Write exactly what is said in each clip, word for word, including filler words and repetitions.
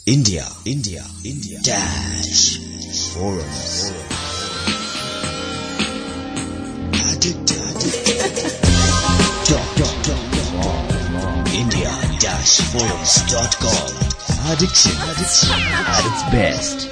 India, India, India dash forums. India dash forums dot com. Addiction, addiction at its best.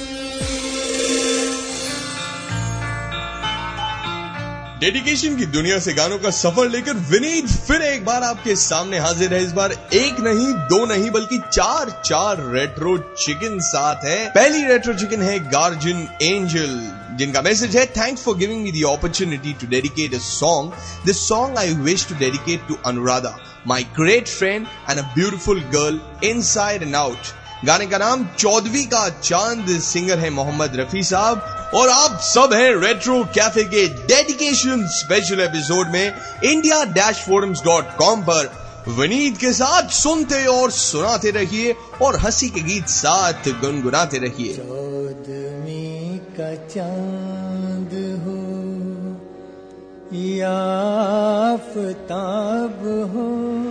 Dedication की दुनिया से गानों का सफर लेकर विनीत फिर एक बार आपके सामने हाजिर है। इस बार एक नहीं, दो नहीं, बल्कि चार चार रेट्रो चिकन साथ है। पहली रेट्रो चिकन है गार्जियन एंजल, जिनका मैसेज है, thanks for giving me the opportunity to dedicate a song. This song I wish to dedicate to Anuradha, my great friend and a beautiful girl inside and out. गाने का नाम चौदहवीं का चांद, singer है मोहम्मद रफी साहब, और आप सब हैं रेट्रो कैफे के डेडिकेशन स्पेशल एपिसोड में India dash forums dot com पर विनीत के साथ सुनते और सुनाते रहिए और हंसी के गीत साथ गुनगुनाते रहिए। चौदहवीं का चांद हो या आफताब हो,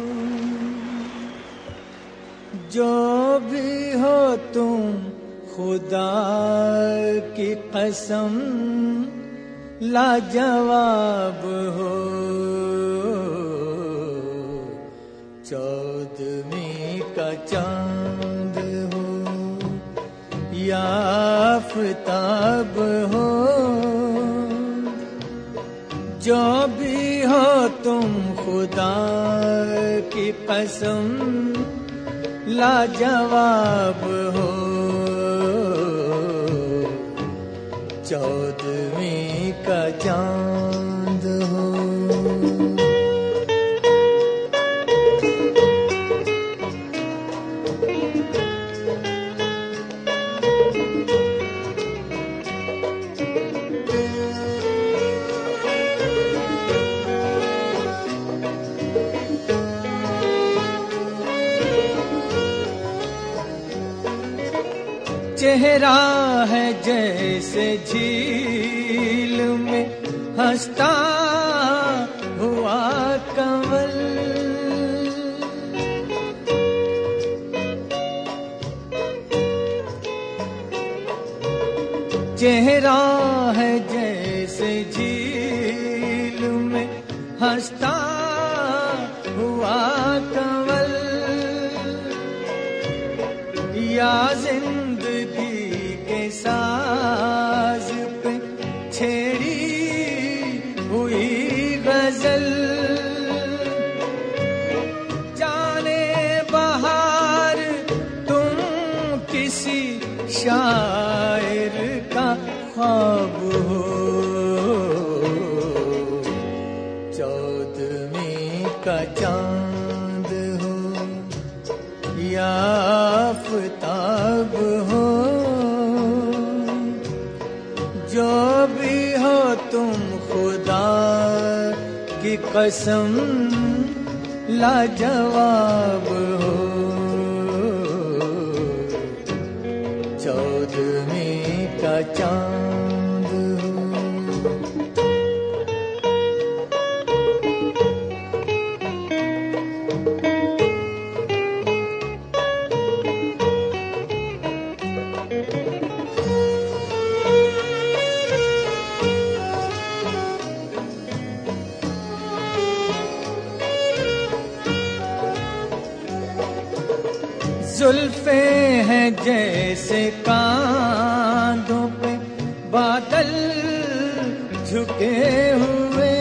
जो भी हो तुम खुदा की कसम लाजवाब हो। चौदहवीं का चांद हो या आफताब हो, जो भी हो तुम खुदा की कसम लाजवाब हो। चौदहवीं का चांद हो। चेहरा है जैसे झील में हंसता हुआ कंवल, चेहरा है जैसे झील में हंसता हुआ कंवल, या जिंदगी के साज पे छेड़ी हुई गजल, जाने बहार तुम किसी शायर का ख्वाब हो। चौदहवीं का चांद हो या आफताब हो, जो भी हो तुम खुदा की कसम लाजवाब हो। चौदहवीं का चांद हो। जुल्फे हैं जैसे कांधों पे बादल झुके हुए,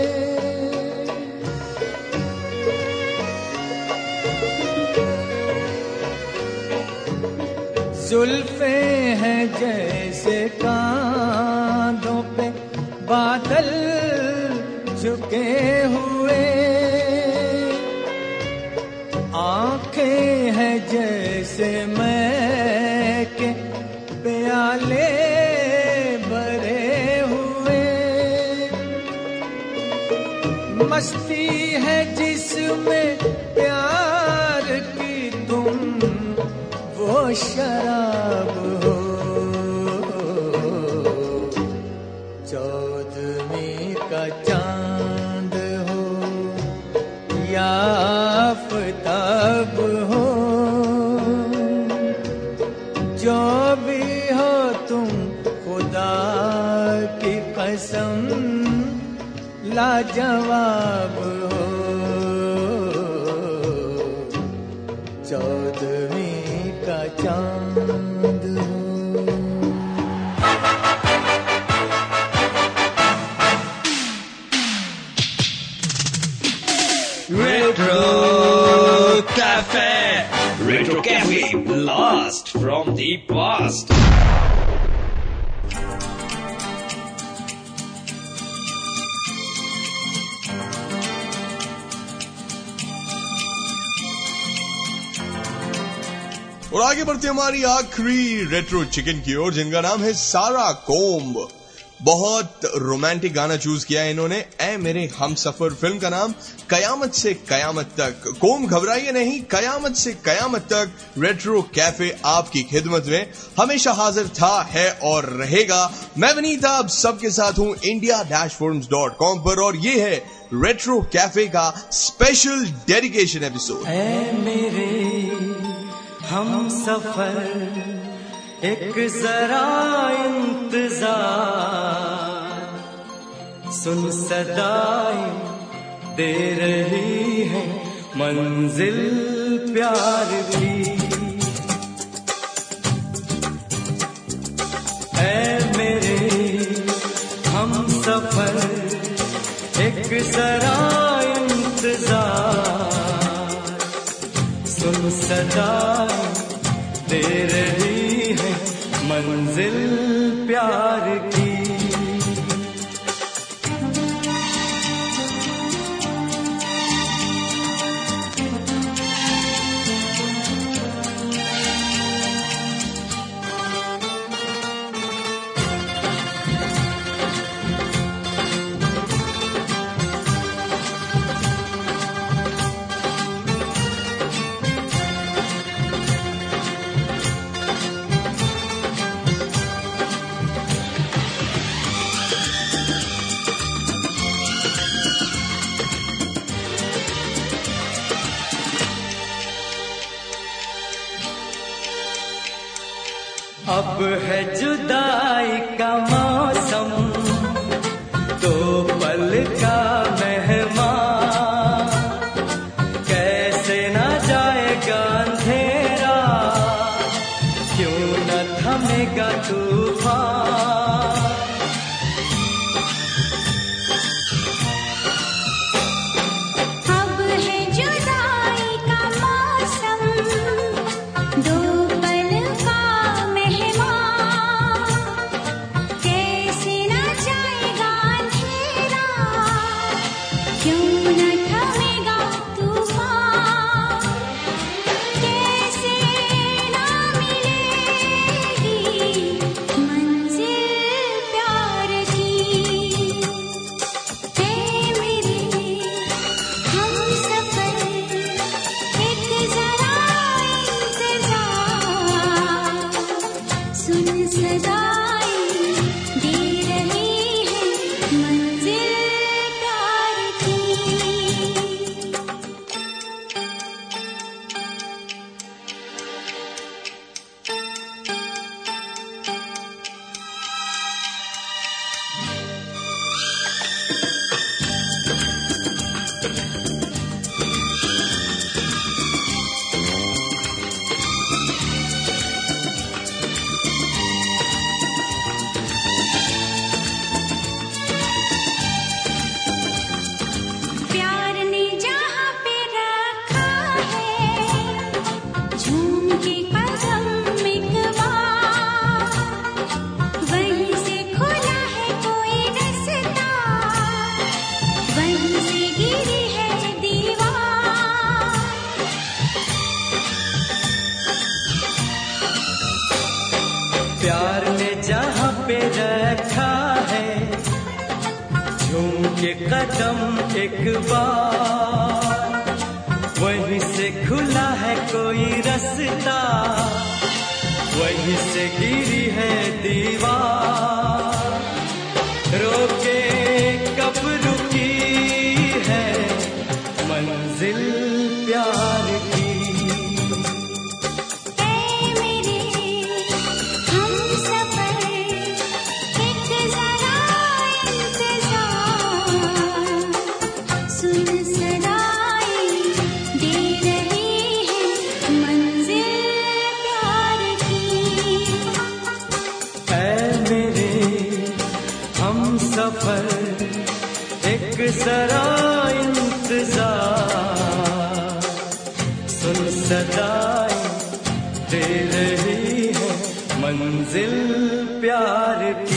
जुल्फे हैं जैसे कांधों पे बादल झुके हुए, आंखें हैं जैसे मैं के प्याले भरे हुए, मस्ती है जिसमें प्यार की तुम वो शराब हो। चौदहवीं का चांद हो या आफताब हो, कसम लाजवाब हो, चौदहवीं का चांद हो। Retro Cafe. Retro Cafe, blast from the past. और आगे बढ़ते हमारी आखिरी रेट्रो चिकन की ओर, जिनका नाम है सारा कोम्ब। बहुत रोमांटिक गाना चूज किया है इन्होंने। ऐ मेरे हम सफर फिल्म का नाम कयामत से कयामत तक। कोम घबराइए नहीं, कयामत से कयामत तक रेट्रो कैफे आपकी खिदमत में हमेशा हाजिर था, है और रहेगा। मैं विनीत आप सबके साथ हूं India dash films dot com पर, और ये है रेट्रो कैफे का स्पेशल डेडिकेशन एपिसोड। ऐ मेरे हम सफर एक जरा इंतजार, सुन सदाएं दे रही है मंजिल प्यार की। ऐ मेरे हम सफर एक जरा इंतजार, सुन सदाएं दे रही है मंजिल प्यार की। अब है जुदाई का मौसम, दो पल का मेहमान, कैसे न जाएगा अंधेरा, क्यों न थमेगा तूफान। अब है जुदाई का मौसम, दो प्यार ने जहाँ पे रखा है, झूम के कदम एक बार, वहीं से खुला है कोई रास्ता, वहीं से गिरी है दीवार। रोके कब रुकी है मंजिल प्यार की। हम सफर एक जरा जरा इंतजार, सुन सदाएं दे रही है मंजिल प्यार की।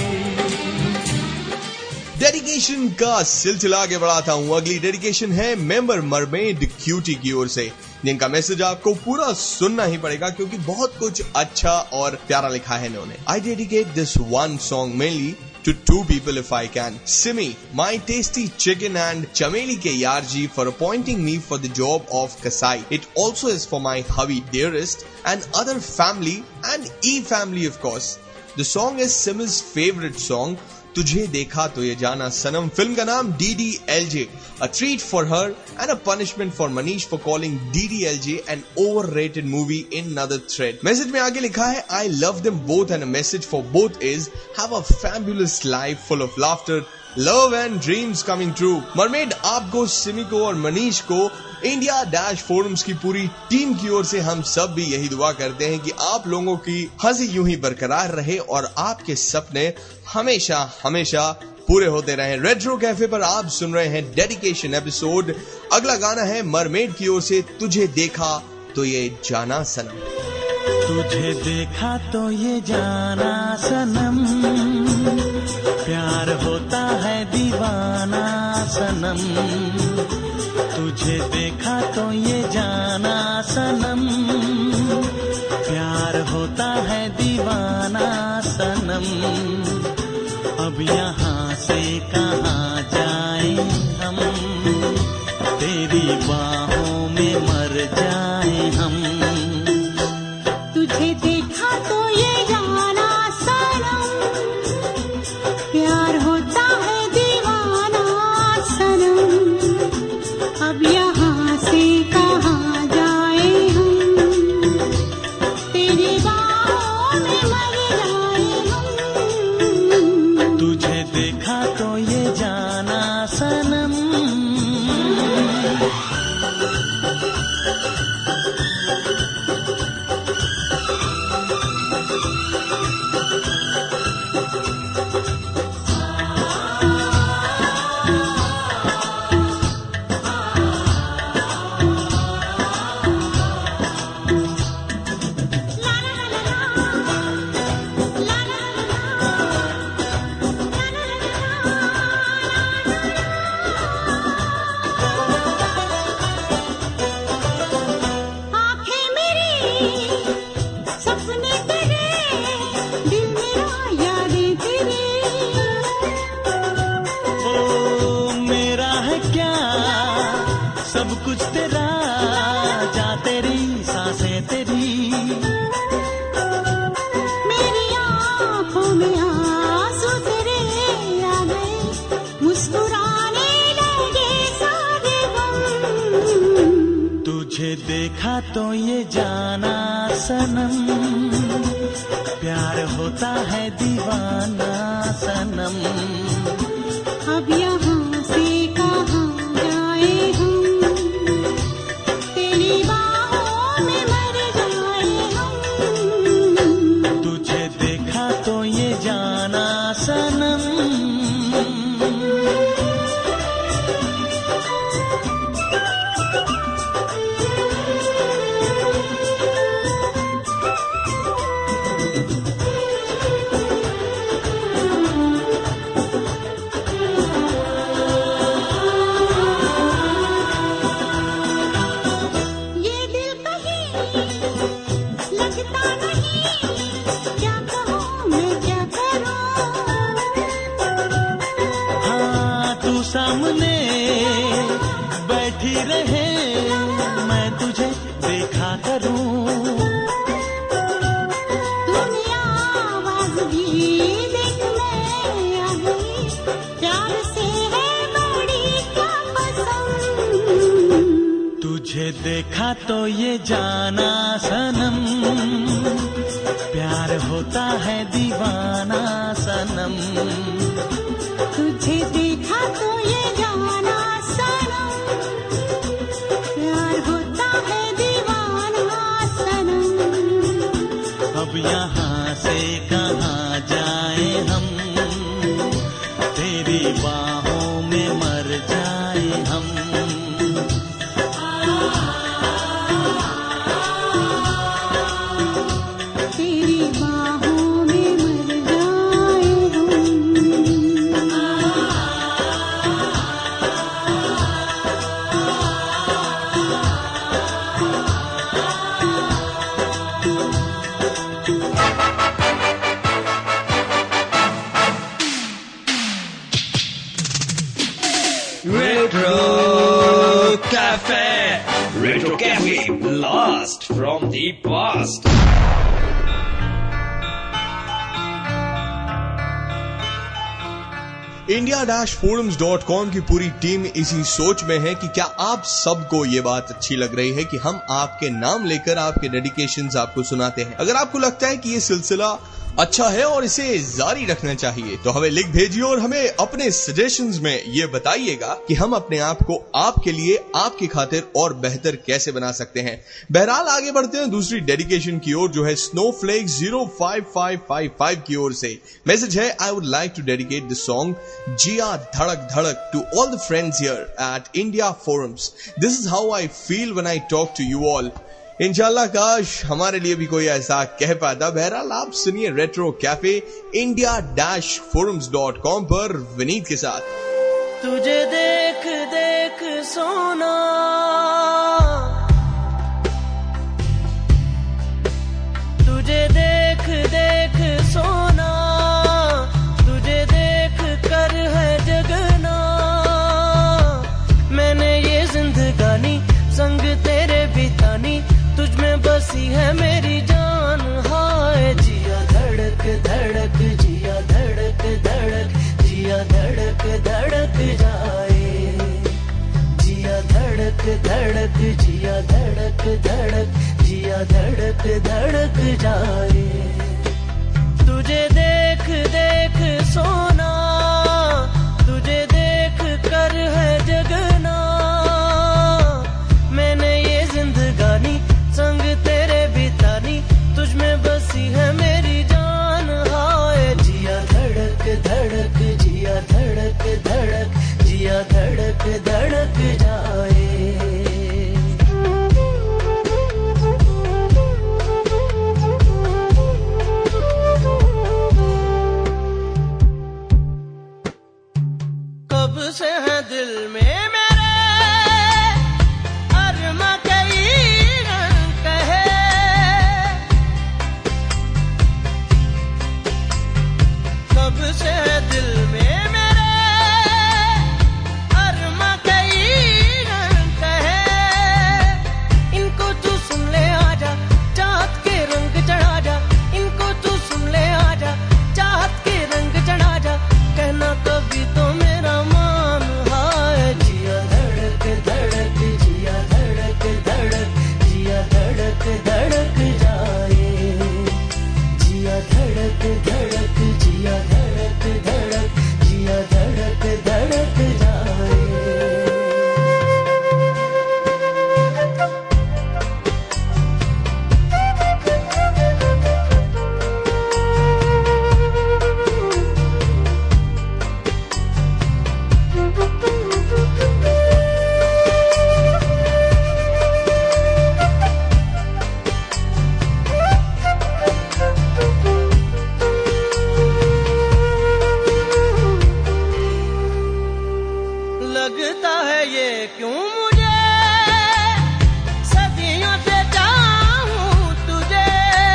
डेडिकेशन का सिलसिला आगे बढ़ाता हूँ। अगली डेडिकेशन है मेंबर मरमेड क्यूटी की ओर से, जिनका मैसेज आपको पूरा सुनना ही पड़ेगा क्योंकि बहुत कुछ अच्छा और प्यारा लिखा है इन्होंने। I dedicate this one song mainly to two people if I can. Simi, my tasty chicken, and Chameli ke Yarji for appointing me for the job of Kasai. It also is for my hubby dearest and other family and E-family of course. The song is Simi's favorite song, तुझे देखा तो ये जाना सनम. Film का नाम D D L J. A treat for her and a punishment for Manish for calling D D L J an overrated movie in another thread. Message में आगे लिखा है I love them both and a message for both is have a fabulous life full of laughter, love and dreams coming true. Mermaid आपको, सिमी को और मनीष को India dash forums की पूरी टीम की ओर से हम सब भी यही दुआ करते हैं कि आप लोगों की हंसी यूं ही बरकरार रहे और आपके सपने हमेशा हमेशा पूरे होते रहें. रेट्रो कैफे पर आप सुन रहे हैं डेडिकेशन एपिसोड. अगला गाना है मरमेड की ओर से तुझे देखा तो ये जाना सनम. तुझे देखा तो ये जाना सनम, प्यार होता है दीवाना सनम. तुझे देखा तो ये जाना सनम, प्यार होता है दीवाना सनम. अब यहाँ से कहाँ जाएं हम, तेरी बाहों में मर जाएं हम. तुझे देखा तो ये जाना सनम, प्यार होता है दीवाना सनम. अब यहाँ से कहाँ जाए हम, तेरी बाहों में मर जाए हम. तुझे देखा तो ये जाना सनम. आँखें मेरी सपने तेरे, दिल मेरा यादें तेरी. ओ मेरा है क्या सब कुछ तेरा, जा तेरी सांसें तेरी. मेरी आँखों में आंसू तेरे आ गए, मुस्कुराने लगे सारे गम. तुझे देखा तो ये जाना सनम, प्यार होता है दीवाना सनम. अब यहाँ से कहाँ जाए हम, तेरी बाहों में मर जाए हम. तुझे देखा तो ये जाना सनम. ये दिल कहीं लगता नहीं, क्या कहूँ मैं क्या करूँ. हाँ तू सामने बैठी रहे, मैं तुझे देखा करूं. दुनिया आवाज भी देख मैं आ गई, प्यार से है बड़ी क्या पसंद. तुझे देखा तो ये जाना सनम, प्यार होता है दीवाना सनम. तुझे देखा तो ये जाना सनम, प्यार होता है दीवाना सनम. अब यहाँ से कहाँ जाएं हम, तेरी बाहों में मर जाएं from the past. India dash forums dot com की पूरी टीम इसी सोच में है कि क्या आप सबको ये बात अच्छी लग रही है कि हम आपके नाम लेकर आपके डेडिकेशंस आपको सुनाते हैं। अगर आपको लगता है कि ये सिलसिला अच्छा है और इसे जारी रखना चाहिए तो हमें लिख भेजिए और हमें अपने सजेशंस में ये बताइएगा कि हम अपने आप को आपके लिए, आपकी खातिर और बेहतर कैसे बना सकते हैं। बहरहाल आगे बढ़ते हैं दूसरी डेडिकेशन की ओर, जो है snowflake zero five five five five की ओर से। मैसेज है, I would like to dedicate the song जिया धड़क धड़क to all the friends here at India forums. This is how I feel when I talk to you all. इंशाल्लाह काश हमारे लिए भी कोई ऐसा कह पाता। बहरहाल आप सुनिए retro cafe India dash forums dot com पर विनीत के साथ। तुझे देख देख सोना, तुझे देख देख सोना, तुझे देख कर है जगना। मैंने ये जिंदगानी संग तेरे बितानी, तुझ में बसी है मेरी जान। हाय जिया धड़क धड़क, जिया धड़क धड़क, जिया धड़क धड़क जाए। जिया धड़क धड़क, जिया धड़क धड़क, जिया धड़क धड़क जाए। तुझे देख देख सोना, तुझे देख कर है जगना। मैंने ये जिंदगानी संग तेरे बितानी, तुझ में बसी है मेरी जान। हाय जिया धड़क धड़क, जिया धड़क धड़क, जिया धड़क धड़क जाए। कब से है दिल में मेरे अरमा कई रंग है। कब से है दिल में मेरे अरमा कई रंग है। इनको तू सुन ले आजा, चाहत के रंग चढ़ा जा। इनको तू सुन ले आजा, चाहत के रंग चढ़ा जा। कहना कभी तो मेरा मान। हाय जिया धड़क धड़क, जिया धड़क धड़क, जिया धड़क धड़क जाए। जिया धड़क धड़क, जिया धड़क धड़क, जिया धड़क धड़क जाए। लगता है ये क्यों मुझे सदियों से चाहूं तुझे।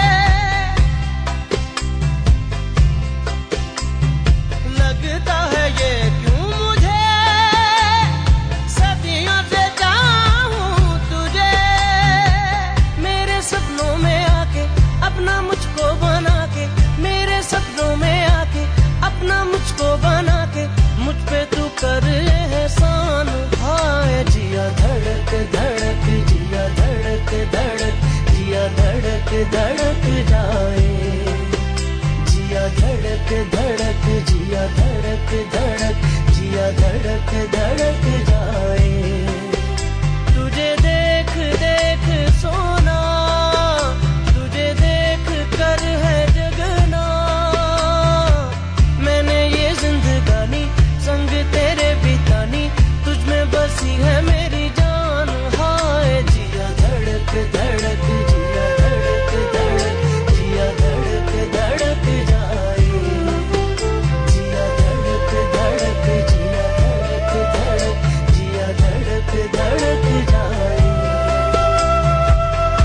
लगता है ये क्यों मुझे सदियों से चाहूं तुझे। मेरे सपनों में आके अपना मुझको बना के, मेरे सपनों में आके अपना मुझको बना के, मुझ पे तू कर एहसान। हाय जिया धड़क धड़क, जिया धड़क धड़क, जिया धड़क धड़क जाए। जिया धड़क धड़क, जिया धड़क धड़क, जिया धड़क धड़क जाए। तुझे देख देख सोना, तुझे देख कर है जगना। मैंने ये जिंदगानी संग तेरे बितानी, तुझ में बसी है मेरी जान। हाय जिया धड़क धड़क, जिया धड़क धड़क, जिया धड़क धड़क जाए। जिया धड़क धड़क, जिया धड़क धड़क, जिया धड़क धड़क जाए।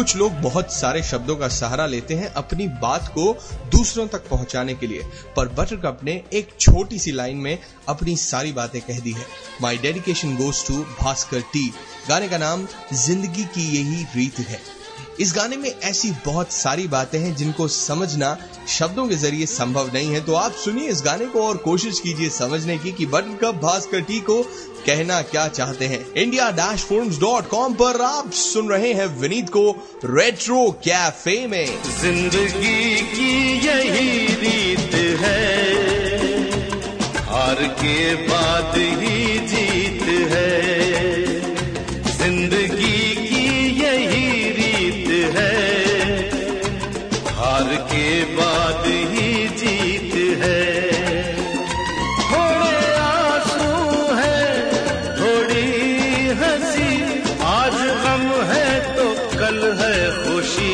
कुछ लोग बहुत सारे शब्दों का सहारा लेते हैं अपनी बात को दूसरों तक पहुंचाने के लिए, पर बटरकप ने एक छोटी सी लाइन में अपनी सारी बातें कह दी है। My dedication goes to Bhaskar T. गाने का नाम जिंदगी की यही रीत है। इस गाने में ऐसी बहुत सारी बातें हैं जिनको समझना शब्दों के जरिए संभव नहीं है, तो आप सुनिए इस गाने को और कोशिश कीजिए समझने की कि बटरकप भास्कर टी को कहना क्या चाहते हैं। India dash forums dot com पर आप सुन रहे हैं विनीत को रेट्रो कैफे में। जिंदगी की यही रीत है, हार के बाद ही जीत है। जिंदगी की यही रीत है, हार के बाद ही जीत है। थोड़े आंसू है, थोड़ी हंसी, आज गम है तो कल है खुशी।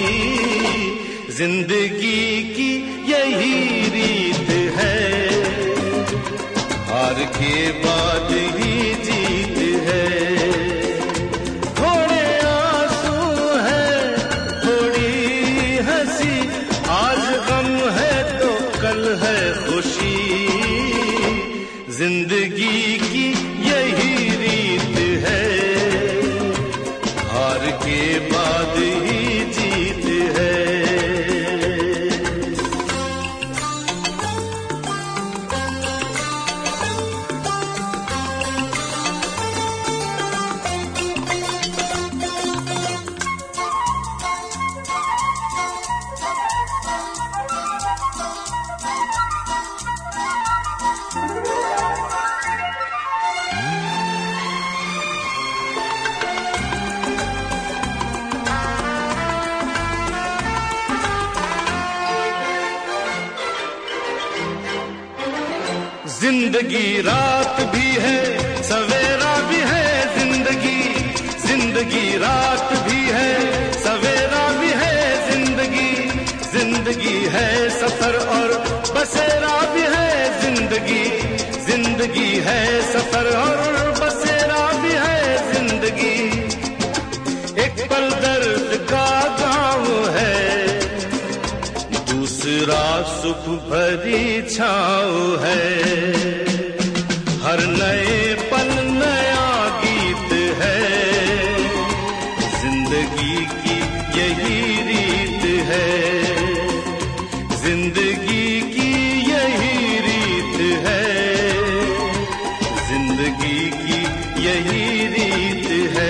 जिंदगी की यही रीत है, हार के बाद ही जीत है। थोड़े आंसू है, थोड़ी हंसी, आज गम है तो कल है खुशी। जिंदगी की यही रीत है, हार के बाद ही जीत है। जिंदगी रात भी है, सवेरा भी है। जिंदगी जिंदगी रात भी है, सवेरा भी है। जिंदगी जिंदगी है, सफर और बसेरा भी है। जिंदगी जिंदगी है, सफर और बसेरा भी है। जिंदगी एक पल दर्द का गाँव है, दूसरा सुख भरी छाँव है। हर नए पल नया गीत है, जिंदगी की यही रीत है। जिंदगी की यही रीत है, जिंदगी की यही रीत है।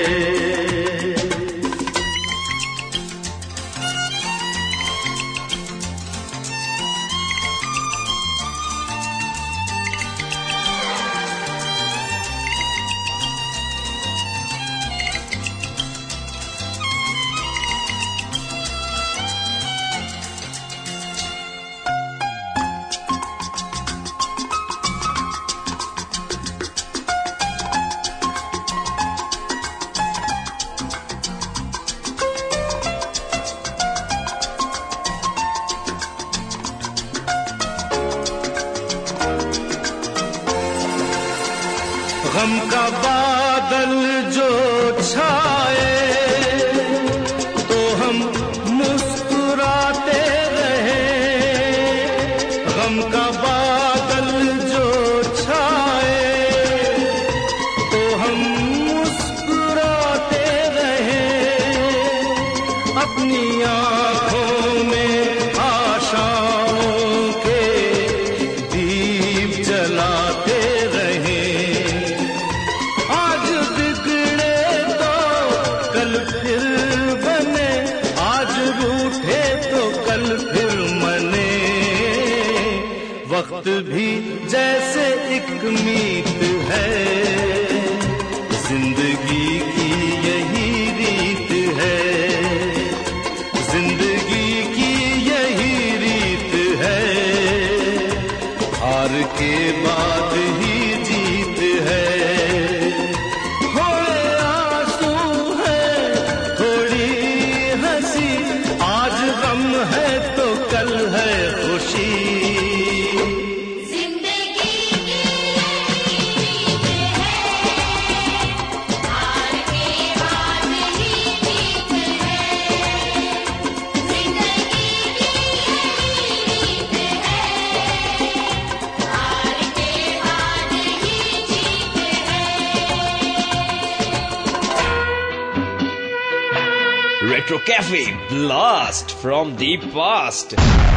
गम का बादल जो छाए तो हम मुस्कुराते रहे। गम का बादल जो छाए तो हम मुस्कुराते रहे। अपनी आँखों में आशाओं के दीप जलाते रहे। आज बिगड़े तो कल फिर बने, आज रूठे तो कल फिर मने। वक्त भी जैसे एक मीत है, जिंदगी की यही रीत है। जिंदगी की यही रीत है, हार के बाद ही जीत है। थोड़े आंसू है, थोड़ी हंसी, आज गम है तो कल है खुशी। हार के बाद ही जीत है। Retro Cafe Blast from the past.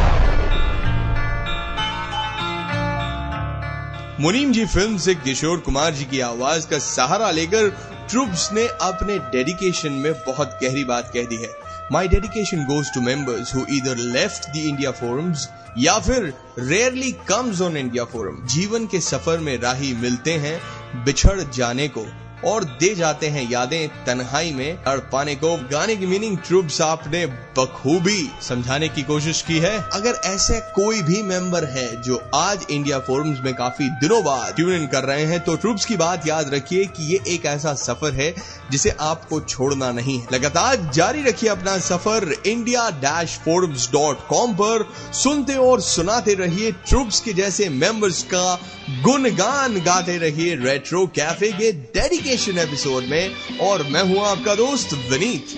मुनीम जी फिल्म से किशोर कुमार जी की आवाज का सहारा लेकर ट्रूप्स ने अपने डेडिकेशन में बहुत गहरी बात कह दी है. My dedication goes to members who either left the India forums या फिर rarely comes on India forum. जीवन के सफर में राही मिलते हैं बिछड़ जाने को और दे जाते हैं यादें तन्हाई में अड़ पाने को. गाने की मीनिंग ट्रूप्स आपने बखूबी समझाने की कोशिश की है. अगर ऐसे कोई भी मेंबर है जो आज इंडिया फोरम्स में काफी दिनों बाद ट्यून इन कर रहे हैं तो ट्रूप्स की बात याद रखिए कि ये एक ऐसा सफर है जिसे आपको छोड़ना नहीं है. लगातार जारी रखिए अपना सफर India dash forums dot com पर. सुनते और सुनाते रहिए ट्रूप्स के जैसे मेंबर्स का गुणगान गाते रहिए रेट्रो कैफे के डेडिकेशन एपिसोड में. और मैं हूं आपका दोस्त विनीत.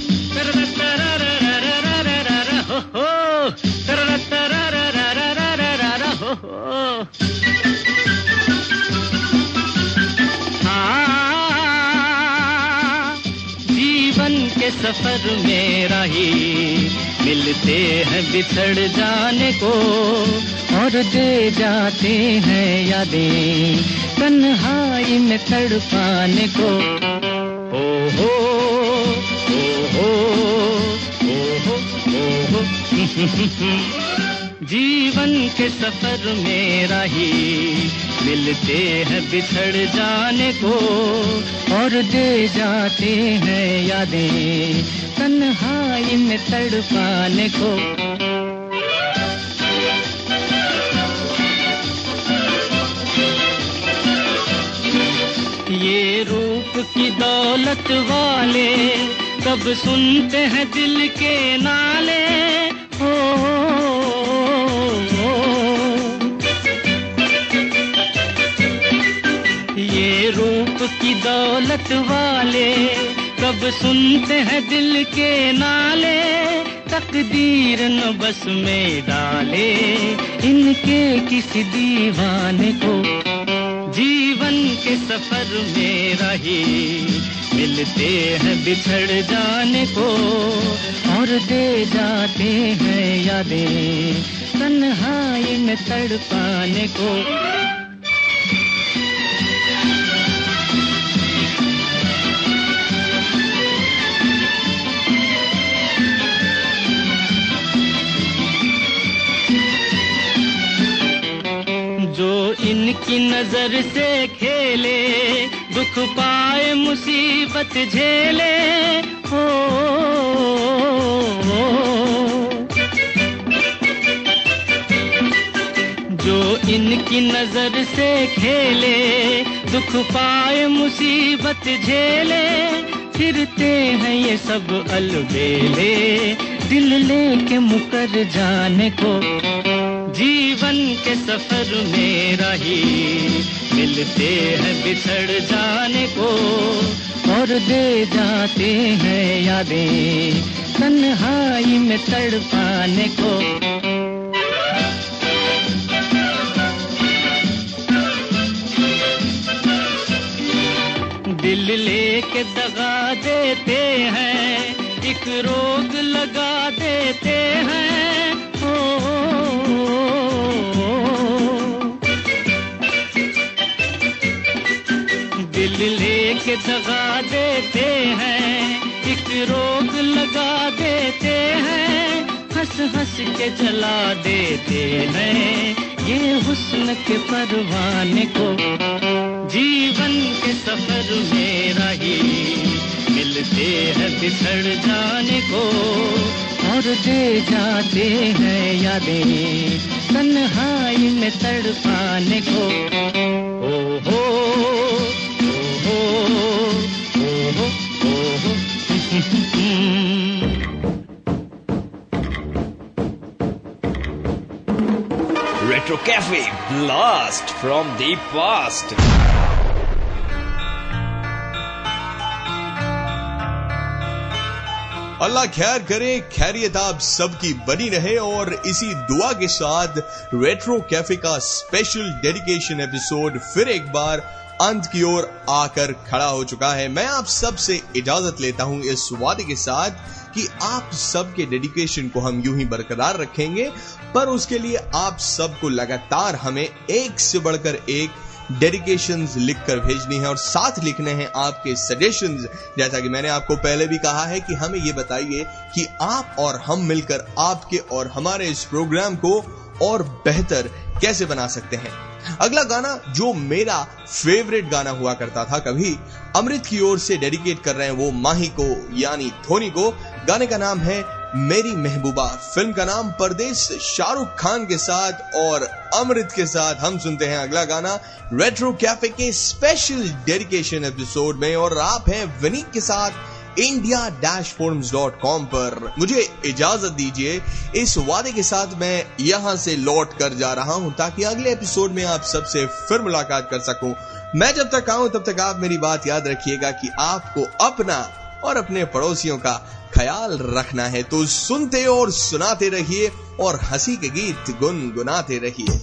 जीवन के सफर में राही मिलते हैं बिछड़ जाने को और दे जाते हैं यादें तन्हाई में तड़पाने को. ओ हो ओ हो ओ हो ओ हो जीवन के सफर में राही मिलते हैं बिछड़ जाने को और दे जाते हैं यादें तन्हाई में तड़पाने को. ये रूप की दौलत वाले कब सुनते हैं दिल के नाले. हो, हो, हो ये रूप की दौलत वाले कब सुनते हैं दिल के नाले. तकदीर न बस में डाले इनके किसी दीवाने को. जीवन के सफर में राही मिलते हैं बिछड़ जाने को और दे जाते हैं यादें तन्हाई में तड़पाने को. जो इनकी नजर से खेले दुख पाए मुसीबत झेले. हो, हो, हो जो इनकी नजर से खेले दुख पाए मुसीबत झेले. फिरते हैं ये सब अलबेले दिल लेके मुकर जाने को. जीवन के सफर में राही मिलते हैं बिछड़ जाने को और दे जाते हैं यादें तन्हाई में तड़पाने को. दिल लेके दगा देते हैं एक रोग लगा देते हैं. हो, दिल लेके दगा देते हैं एक रोग लगा देते हैं. हंस हंस के जला देते हैं ये हुस्न के परवाने को. जीवन के सफर में राही मिलते हैं बिछड़ जाने को और दे जाते हैं यादें तन्हाई में तड़पाने को. ओ हो ओ हो ओ हो ओ हो Retro Cafe Blast from the past. अल्लाह खैर करे, खैरियत आप सबकी बनी रहे. और इसी दुआ के साथ रेट्रो कैफे का स्पेशल डेडिकेशन एपिसोड फिर एक बार अंत की ओर आकर खड़ा हो चुका है। मैं आप सबसे इजाजत लेता हूं इस वादे के साथ कि आप सबके डेडिकेशन को हम यूं ही बरकरार रखेंगे, पर उसके लिए आप सबको लगातार हमें एक से बढ़कर एक डेडिकेशंस लिखकर भेजनी है और साथ लिखने हैं आपके सजेशंस। जैसा कि मैंने आपको पहले भी कहा है कि हमें ये बताइए कि आप और हम मिलकर आपके और हमारे इस प्रोग्राम को और बेहतर कैसे बना सकते हैं। अगला गाना जो मेरा फेवरेट गाना हुआ करता था कभी, अमृत की ओर से डेडिकेट कर रहे हैं वो माही को यानी धोनी को। गाने का नाम है मेरी महबूबा, फिल्म का नाम परदेश, शाहरुख खान के साथ और अमृत के साथ हम सुनते हैं अगला गाना रेट्रो कैफे के स्पेशल डेडिकेशन एपिसोड में। और आप हैं विनीत के साथ India dash forums dot com पर। मुझे इजाजत दीजिए, इस वादे के साथ मैं यहां से लौट कर जा रहा हूं ताकि अगले एपिसोड में आप सबसे फिर मुलाकात कर सकूं। मैं जब तक आऊं तब तक आप मेरी बात याद रखिएगा कि आपको अपना और अपने पड़ोसियों का ख्याल रखना है। तो सुनते और सुनाते रहिए और हंसी के गीत गुनगुनाते रहिए।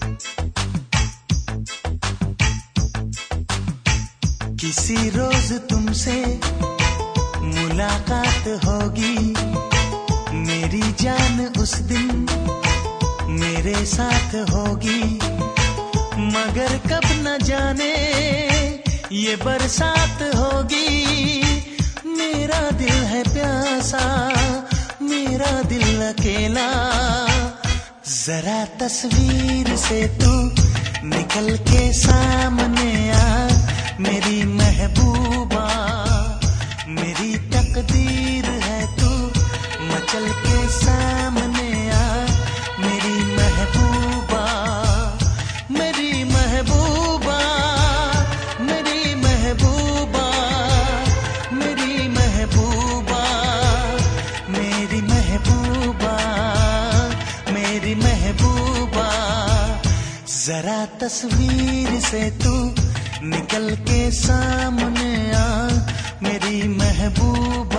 किसी रोज तुमसे मुलाकात होगी, मेरी जान उस दिन मेरे साथ होगी, मगर कब न जाने ये बरसात होगी। मेरा दिल है प्यासा, मेरा दिल अकेला, जरा तस्वीर से तू निकल के सामने आ, मेरी महबूबा, मेरी तकदीर है तू मचल के सामने आ, मेरी महबूबा, मेरी महबूबा, मेरी महबूबा, मेरी महबूबा, मेरी महबूबा, मेरी महबूबा, जरा तस्वीर से तू निकल के सामने आ, मेरी महबूबा।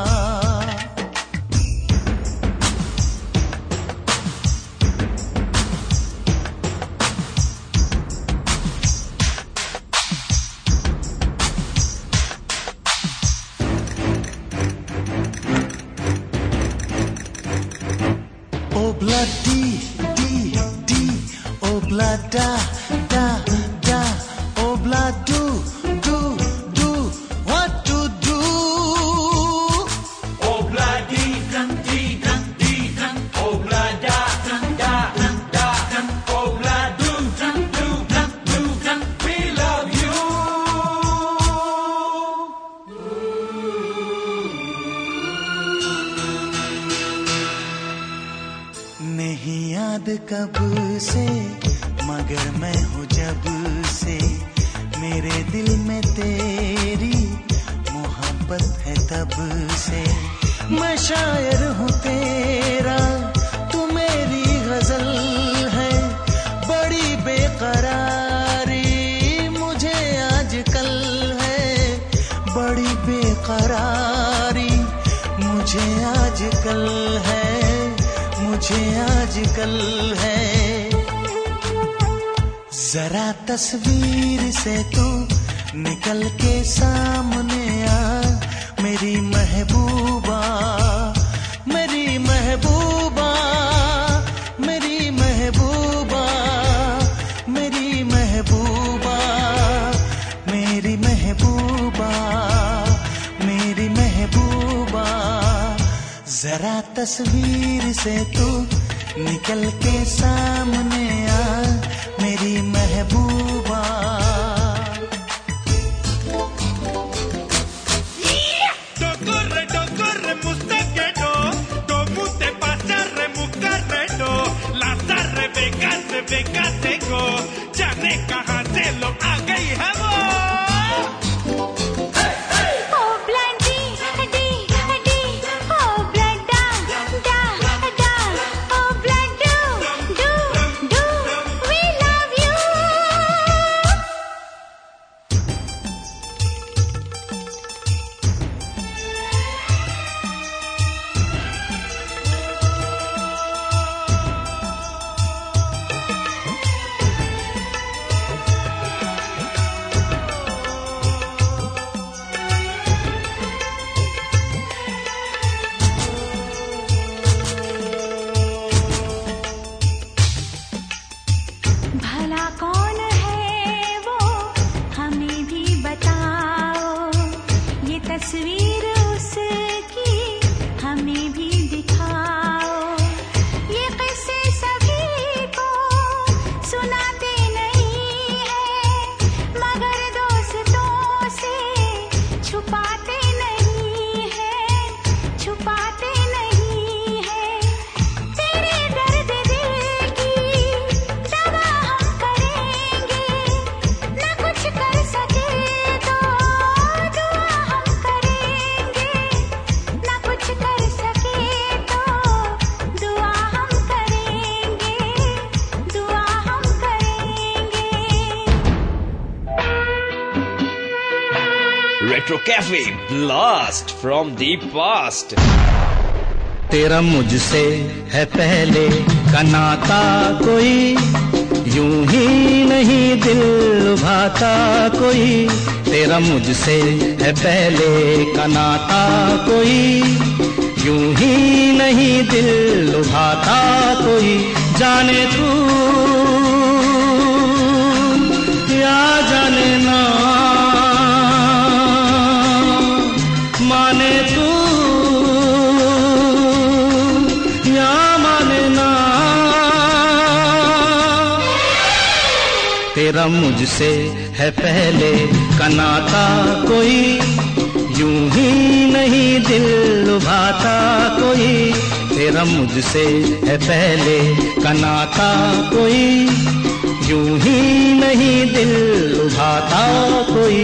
Obla di di di, obla da da da, obla do do do, what to do? Obla di dan di dan di dan, obla da dan da dan da dan, obla do dan do dan do dan, we love you. नहीं याद कब से मगर मैं हूँ जब से, मेरे दिल में तेरी मोहब्बत है तब से। मैं शायर हूँ तेरा, तू मेरी गजल है, बड़ी बेकरारी मुझे आजकल है, बड़ी बेकरारी मुझे आजकल है, मुझे आजकल है। जरा तस्वीर से तू निकल के सामने आ, मेरी महबूबा, मेरी महबूबा, मेरी महबूबा, मेरी महबूबा, मेरी महबूबा, मेरी महबूबा, जरा तस्वीर से तू निकल के सामने आ, मेरी महबूबा। जाने कहाँ से लोग आ गई है वो। Oh, blood, Retro Cafe, blast from the past. तेरा मुझसे है पहले का नाता कोई, यूं ही नहीं दिल लुभाता कोई। तेरा मुझसे है पहले का नाता कोई, यूं ही नहीं दिल लुभाता कोई। जाने तू या जाने ना, माने तू या माने ना, तेरा मुझसे है पहले का नाता कोई, यूं ही नहीं दिल लुभाता कोई। तेरा मुझसे है पहले का नाता कोई, यूं ही नहीं दिल लुभाता कोई।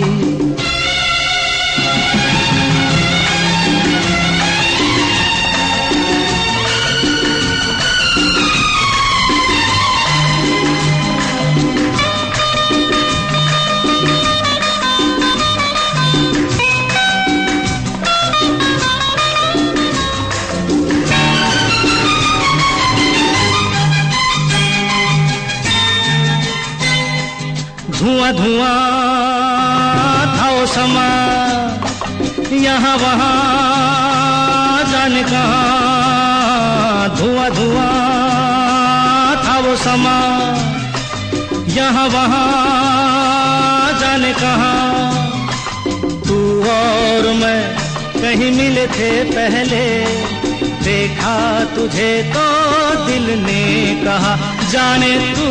धुआं धुआं था वो समा, यहाँ वहाँ जाने कहाँ। धुआं धुआं था वो समा, यहाँ वहाँ जाने कहाँ। तू और मैं कहीं मिले थे पहले, देखा तुझे तो दिल ने कहा। जाने तू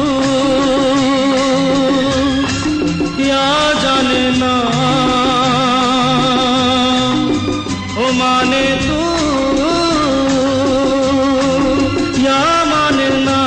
या जाने ना, ओ माने तू या माने ना।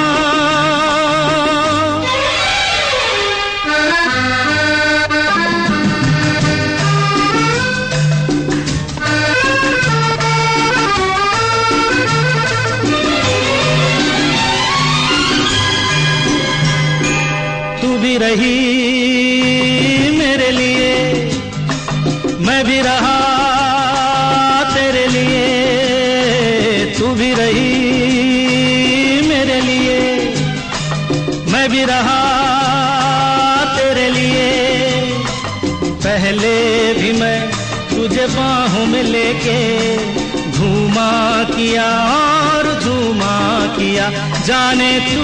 तू भी रही मेरे लिए, मैं भी रहा तेरे लिए। तू भी रही मेरे लिए, मैं भी रहा तेरे लिए। पहले भी मैं तुझे बाहों में लेके घूमा किया और झूमा किया। जाने तू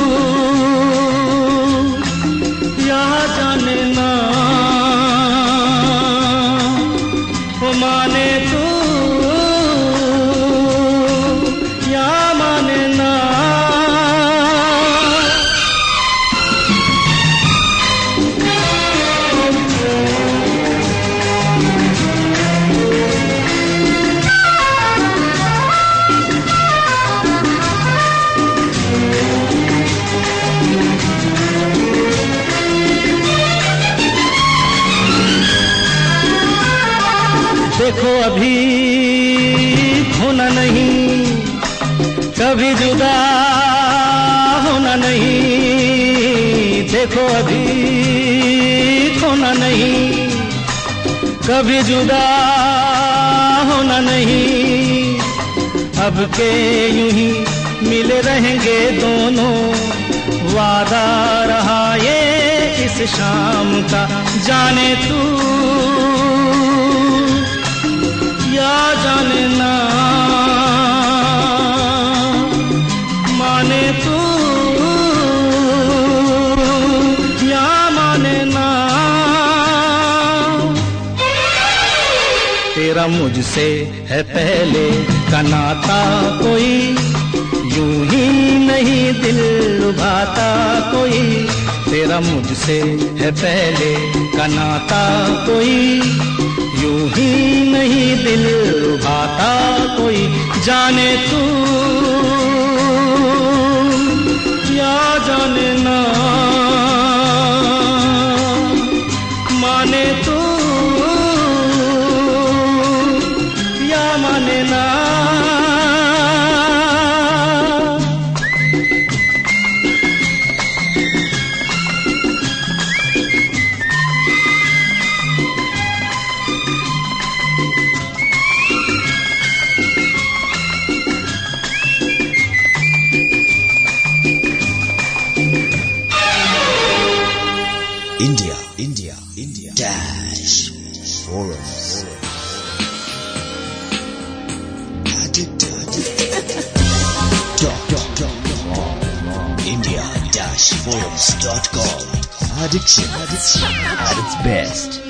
या जाने ना, ओ माने तू या माने ना। देखो अभी खोना नहीं, कभी जुदा होना नहीं। देखो अभी खोना नहीं, कभी जुदा होना नहीं। अब के यूं ही मिले रहेंगे दोनों, वादा रहा ये इस शाम का। जाने तू या जाने ना, माने तू या माने ना। तेरा मुझसे है पहले का नाता कोई, यूं ही नहीं दिल लुभाता कोई। तेरा मुझसे है पहले का नाता कोई, यूं ही नहीं दिल लुभाता कोई। जाने तू या जाने ना, माने तू या माने ना। India, India, India dash forums. Addict, addict. Dot, dot, dot. India dash forums dot com. Addiction, addiction at its best.